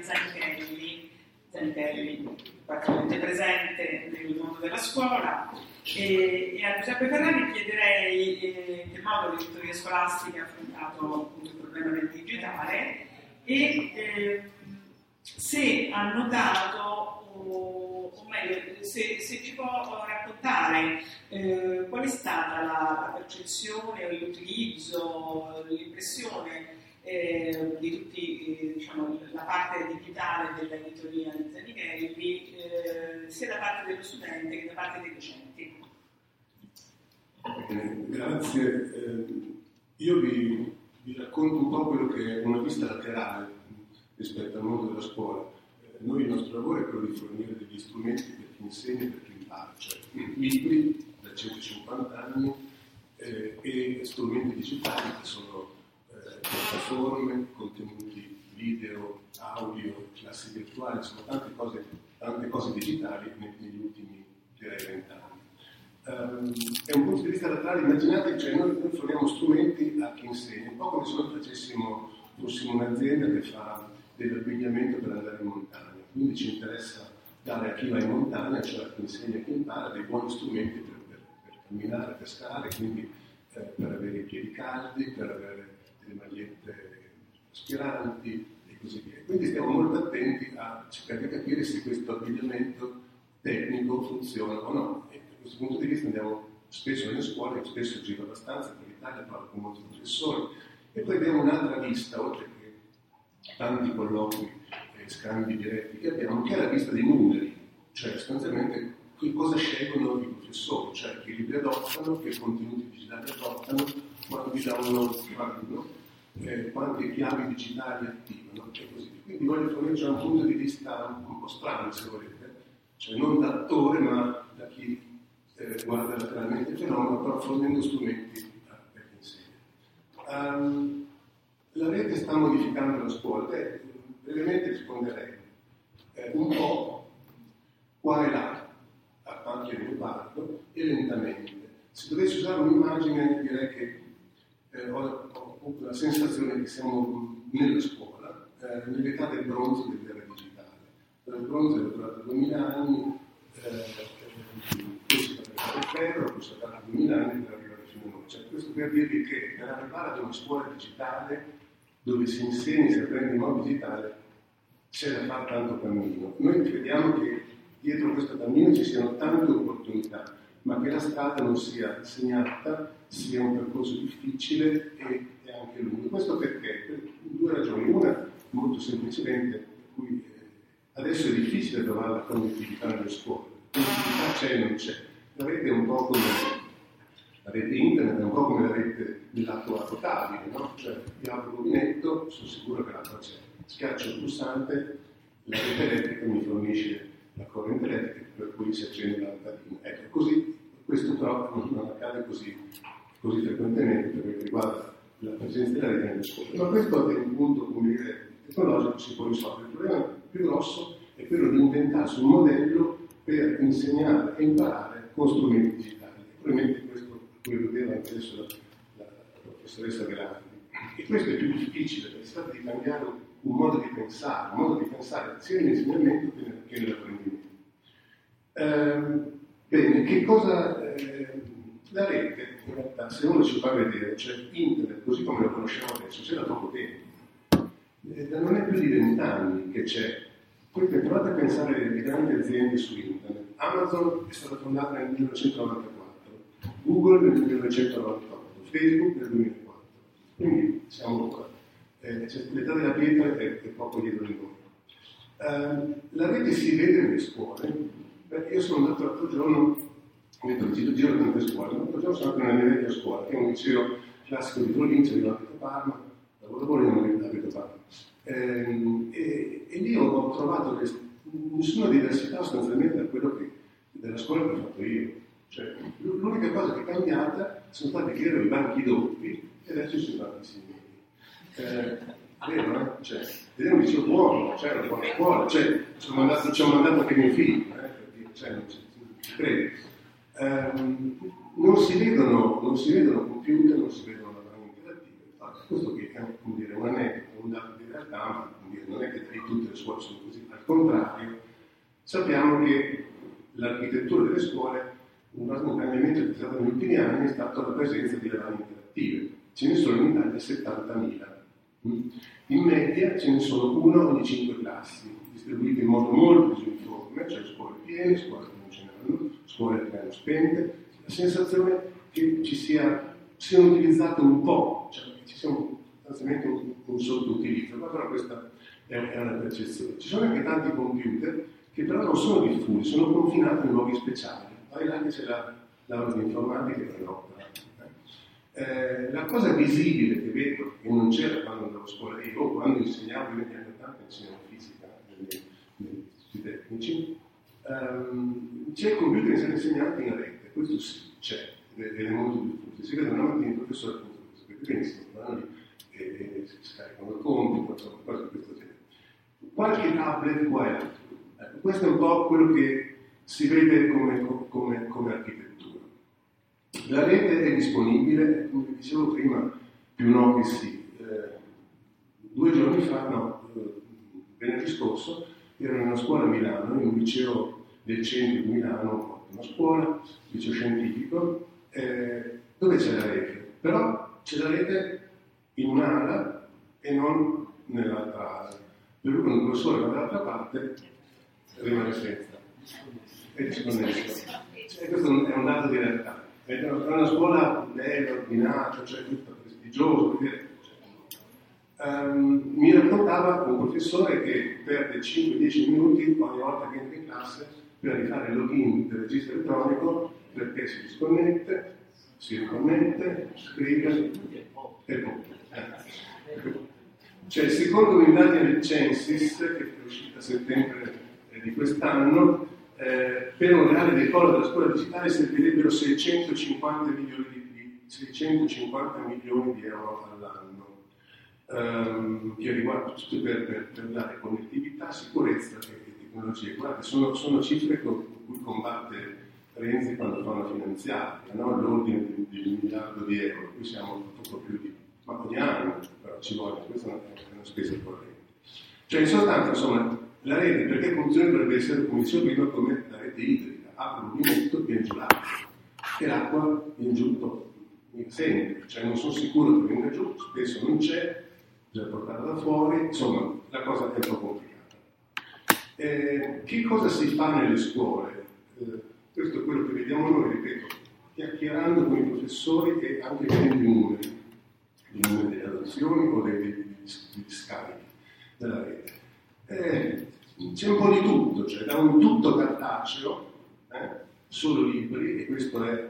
Zanichelli, particolarmente presente nel mondo della scuola, e a Giuseppe Ferrari chiederei in che modo l'editoria scolastica ha affrontato il problema del digitale e se ha notato, o meglio, se ci può raccontare qual è stata la percezione, l'utilizzo, l'impressione di tutti, diciamo, la parte digitale dell'editoria di Zanichelli, sia da parte dello studente che da parte dei docenti. Grazie. Io vi racconto un po' quello che è una vista laterale rispetto al mondo della scuola. Noi il nostro lavoro è quello di fornire degli strumenti per chi insegna e per chi impara, cioè libri da 150 anni e strumenti digitali che sono piattaforme, contenuti video, audio, classi virtuali, insomma tante cose digitali negli ultimi, direi, 20 anni. È un punto di vista laterale, immaginate, cioè noi forniamo strumenti a chi insegna, un po' come se noi fossimo un'azienda che fa dell'abbigliamento per andare in montagna, quindi ci interessa dare a chi va in montagna, cioè a chi insegna e chi impara, dei buoni strumenti per camminare, per scalare, quindi per avere i piedi caldi, per avere delle magliette aspiranti e così via. Quindi stiamo molto attenti a cercare di capire se questo abbigliamento tecnico funziona o no. E da questo punto di vista andiamo spesso nelle scuole, spesso giro abbastanza per l'Italia, parlo con molti professori, e poi abbiamo un'altra vista, oltre che tanti colloqui e scambi diretti che abbiamo, che è la vista dei numeri, cioè sostanzialmente che cosa scelgono i professori, cioè che libri adottano, che contenuti digitali adottano, quanti download fanno, quante chiavi digitali attivano e così via. Quindi voglio fornirci un punto di vista un po' strano, se volete, cioè non da attore ma da chi guarda lateralmente il fenomeno, però fornendo strumenti per chi insegna. La rete sta modificando la scuola. Brevemente risponderei un po' qua e là, a panchi di leopardo, e lentamente. Se dovessi usare un'immagine, direi che ho la sensazione che siamo nella scuola, nell'età del bronzo dell'era digitale. Il bronzo è durato 2000 anni, poi si fa per il ferro, poi si fa per 2000 anni per arrivare fino a noi. Cioè, questo per dirvi che per arrivare ad una scuola digitale dove si insegna e si apprende in modo digitale c'è da fare tanto cammino. Noi crediamo che dietro questo cammino ci siano tante opportunità, ma che la strada non sia segnata, sia un percorso difficile e anche lungo. Questo perché? Per due ragioni. Una, molto semplicemente, per cui adesso è difficile trovare la connettività nelle scuole. La connettività c'è e non c'è. La rete è un po' come la rete internet, è un po' come la rete dell'acqua potabile, no? Cioè, io apro il rubinetto, sono sicuro che l'acqua c'è. Schiaccio il pulsante, la rete elettrica mi fornisce la corrente elettrica per cui si accende la lampadina. Ecco, così, questo però non accade così frequentemente per quel che riguarda la presenza della rete nelle scuole. Ma questo è un punto, come dire, tecnologico, si può risolvere. Il problema più grosso è quello di inventarsi un modello per insegnare e imparare con strumenti digitali. Probabilmente questo lo vedeva anche adesso la professoressa Velandi. E questo è più difficile, perché si tratta di cambiare un modo di pensare sia nell'insegnamento che nell'apprendimento. Bene, che cosa... la rete, in realtà, se uno ci fa vedere, cioè internet, così come lo conosciamo adesso, c'è da poco tempo. Non è più di 20 anni che c'è. Poi provate a pensare alle grandi aziende su internet. Amazon è stata fondata nel 1994, Google nel 1998, Facebook nel 2004. Quindi siamo qua. L'età della pietra è poco dietro di noi. La rete si vede nelle scuole. Io sono andato l'altro giorno, giro tante scuole, l'altro giorno sono andato nella mia vecchia scuola, che è un liceo classico di provincia, di Abito Parma, lavoro a Bologna, di Abito Parma. E lì ho trovato nessuna diversità sostanzialmente da quello della scuola che ho fatto io. Cioè, l'unica cosa che è cambiata sono stati che erano i banchi doppi e adesso ci sono banchi simili. Vero, no? Cioè, ed è un liceo buono, cioè una buona scuola, cioè, ci ho mandato anche mio figlio, cioè, non ci credo. Non si vedono computer, non si vedono lavaglie interattive. Questo qui è un aneddoto, un dato di realtà, ma non è che tutte le scuole sono così, al contrario, sappiamo che l'architettura delle scuole, un cambiamento che è stato negli ultimi anni, è stato la presenza di lavaglie interattive. Ce ne sono in Italia 70.000. In media ce ne sono uno ogni 5 classi, distribuite in modo molto disuniforme, cioè scuole piene, scuole che non ce n'hanno, scuole che hanno spente. La sensazione è che siano utilizzate un po', cioè che ci sia sostanzialmente un sottoutilizzo, ma però questa è una percezione. Ci sono anche tanti computer che però non sono diffusi, sono confinati in luoghi speciali. Poi là che c'è l'aula di informatica che no. La cosa visibile che vedo, che non c'era quando andavo a scuola io, o quando insegnavo negli anni 80, insegnavo fisica negli istituti tecnici, c'è il computer insegnante in rete, questo sì, c'è, ed è molto diffuso. Si vede una mattina il professore, appunto, sapete benissimo, e si scaricano il compito, insomma, cose di questo genere. Qualche tablet qua e là. Questo è un po' quello che si vede come architettura. La rete è disponibile, come dicevo prima, più no che sì. 2 giorni fa, venerdì scorso, ero in una scuola a Milano, in un liceo del centro di Milano, una scuola, liceo scientifico, dove c'è la rete. Però c'è la rete in un'ala e non nell'altra ala. Per cui quando il professore va dall'altra parte rimane senza. E disconnesso. Questo è un dato di realtà. È una scuola bella, ordinata, cioè tutta prestigiosa. Mi raccontava un professore che perde 5-10 minuti ogni volta che entra in classe per rifare il login del registro elettronico perché si disconnette, si riconnette, scrive e poi. Cioè, secondo un'indagine del Censis, che è uscita a settembre di quest'anno, per un reale decollo della scuola digitale servirebbero 650 milioni di euro all'anno, che riguarda tutto per dare connettività, sicurezza e tecnologie. Guardate, sono cifre con cui combatte Renzi quando fa una finanziaria, no? L'ordine di 1 miliardo di euro, qui siamo poco più di, ma ogni anno, però ci vuole, questa è una spesa corrente. Cioè, in sostanza, insomma, la rete, perché funziona, dovrebbe essere, come dicevo prima, come la rete idrica, apre un rubinetto e viene giù l'acqua, e l'acqua viene giù sempre, cioè non sono sicuro che venga giù, spesso non c'è, bisogna portarla da fuori, insomma, la cosa è un po' complicata. Che cosa si fa nelle scuole? Questo è quello che vediamo noi, ripeto, chiacchierando con i professori e anche vedendo i numeri delle adozioni o degli scarichi della rete. C'è un po' di tutto, cioè da un tutto cartaceo, solo libri, e questo è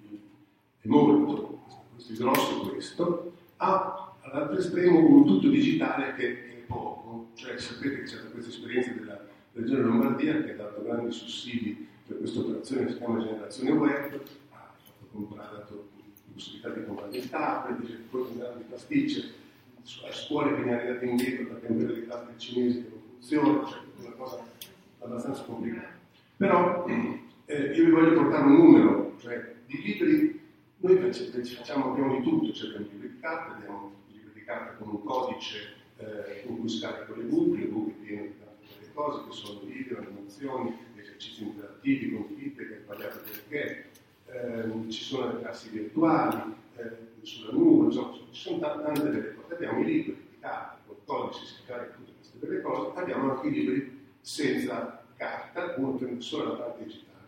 molto, questo è grosso questo, all'altro estremo un tutto digitale che è poco, cioè sapete che c'è questa esperienza della Regione Lombardia che ha dato grandi sussidi per questa operazione che si chiama Generazione Web, ha dato possibilità di comprare il tablet, dice che poi con grandi pasticce, a scuole che ne arrivate indietro perché in quelle dei tablet cinesi che non funzionano, cioè è una cosa abbastanza complicata. Però io vi voglio portare un numero, cioè di libri, noi abbiamo di tutto, cioè abbiamo libri di carta, abbiamo libri di carta con un codice con cui scarico le buche piene di tante delle cose che sono video, animazioni, esercizi interattivi con feedback che pagate perché, ci sono le classi virtuali, sulla nube, insomma, ci sono tante delle cose. Abbiamo i libri di carta, con codici si carica tutte queste belle cose, abbiamo anche i libri senza carta, uno prende solo la parte digitale.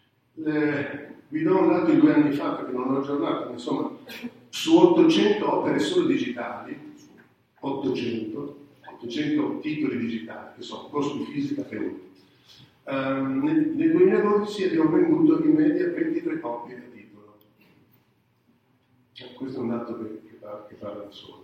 Vi do un dato di 2 anni fa perché non l'ho aggiornato, ma insomma, su 800 opere solo digitali, 800 titoli digitali, che sono corso di fisica che uno. Nel 2012 abbiamo venduto in media 23 copie a titolo. Questo è un dato che parla da solo.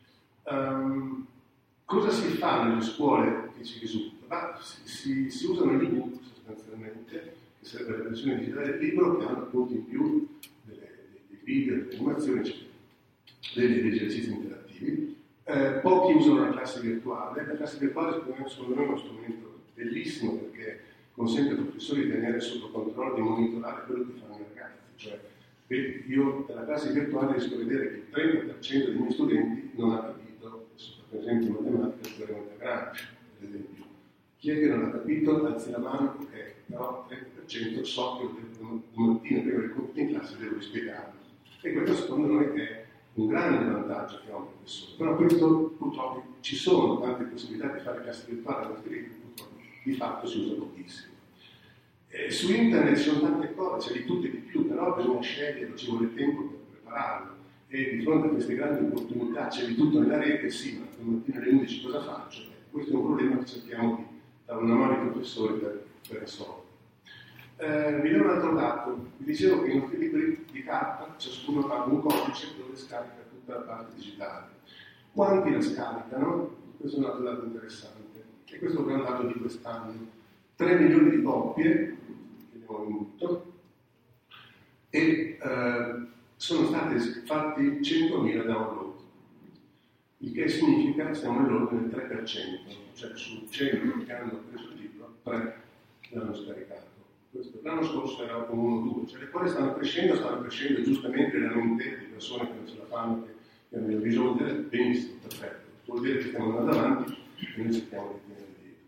Cosa si fa nelle scuole che ci risulta? Si usano gli ebook sostanzialmente, che sarebbe la versione digitale del libro, che hanno appunto in più dei video, delle animazioni, eccetera, degli esercizi interattivi. Pochi usano la classe virtuale. La classe virtuale secondo me è uno strumento bellissimo perché consente ai professori di tenere sotto controllo, di monitorare quello che fanno i ragazzi. Cioè, io dalla classe virtuale riesco a vedere che il 30% dei miei studenti non ha capito, per esempio in matematica il teorema di Lagrange, per esempio. Chi è che non ha capito? Alzi la mano, ok, però 30% so che domattina prima del compito in classe devo spiegarlo. E questo secondo noi è un grande vantaggio che ha un professore. Però questo purtroppo ci sono tante possibilità di fare classi virtuali, ma purtroppo di fatto si usa pochissimo. Su internet ci sono tante cose, c'è di tutto e di più, però bisogna scegliere, ci vuole tempo per prepararlo. E di fronte a queste grandi opportunità c'è di tutto nella rete, sì, ma domattina alle 11 cosa faccio? Questo è un problema che cerchiamo di dare una mano ai professori per risolvere. Vi do un altro dato. Vi dicevo che i nostri libri di carta, ciascuno ha un codice dove scarica tutta la parte digitale. Quanti la scaricano? Questo è un altro dato interessante. E questo è un dato di quest'anno. 3 milioni di copie che abbiamo venduto e sono stati fatti 100.000 download, il che significa che siamo nell'ordine del 3%, cioè su 100 che hanno preso il libro, 3 l'hanno scaricato. L'anno scorso era con 1-2, cioè le cose stanno crescendo giustamente le lamentele di persone che non ce la fanno, che hanno risolvere, benissimo, perfetto, vuol dire che stiamo andando avanti e noi cerchiamo di tenere.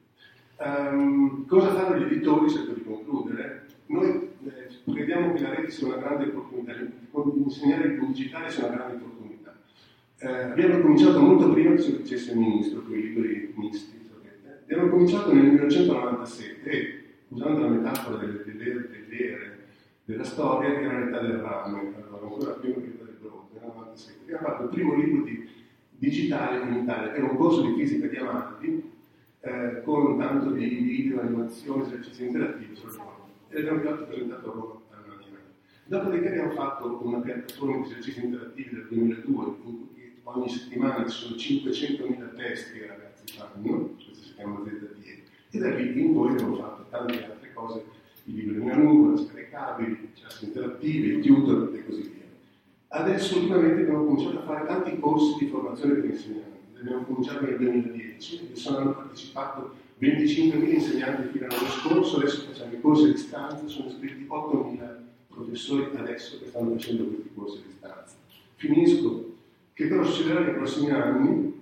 Cosa fanno gli editori, cerco di concludere? Noi crediamo che la rete sia una grande opportunità, insegnare il digitale sia una grande opportunità. Abbiamo cominciato molto prima che si dicesse il ministro, con i libri misti, sapete? Abbiamo cominciato nel 1997 e, usando la metafora delle ere della storia, che era l'età del rame, allora ancora prima che l'età del bronzo, nel 1997. Abbiamo fatto il primo libro di digitale in Italia, era un corso di fisica di Amanti, con tanto di video, animazioni, esercizi interattivi sul forum. E l'abbiamo presentato a Roma all'anno. Dopodiché abbiamo fatto una piattaforma di esercizi interattivi del 2002, in cui ogni settimana ci sono 500.000 test che i ragazzi fanno, questo si chiama ZDE, e da lì in poi abbiamo fatto tante altre cose, i libri in una nuvola, scaricabili, i classi interattivi, i tutor e così via. Adesso ultimamente abbiamo cominciato a fare tanti corsi di formazione per insegnanti. Abbiamo cominciato nel 2010 e hanno partecipato 25.000 insegnanti fino all'anno scorso, adesso facciamo i corsi a distanza, sono iscritti 8.000 professori adesso che stanno facendo questi corsi a distanza. Finisco, che cosa succederà nei prossimi anni?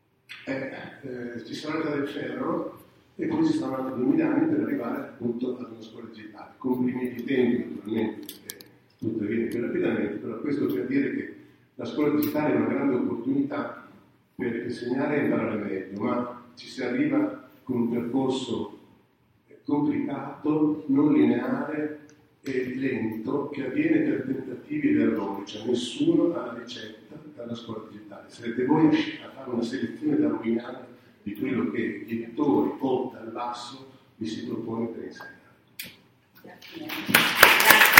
Ci sarà l'età del ferro e poi ci saranno altri 2000 anni per arrivare appunto ad una scuola digitale, comprimi i tempi naturalmente, perché tutto viene più rapidamente, però questo per dire che la scuola digitale è una grande opportunità per insegnare e imparare meglio, ma ci si arriva con un percorso complicato, non lineare e lento, che avviene per tentativi ed errori, cioè nessuno ha la ricetta dalla scuola digitale. Sarete voi a fare una selezione darwiniana di quello che gli editori o dal basso vi si propone per insegnare. Grazie.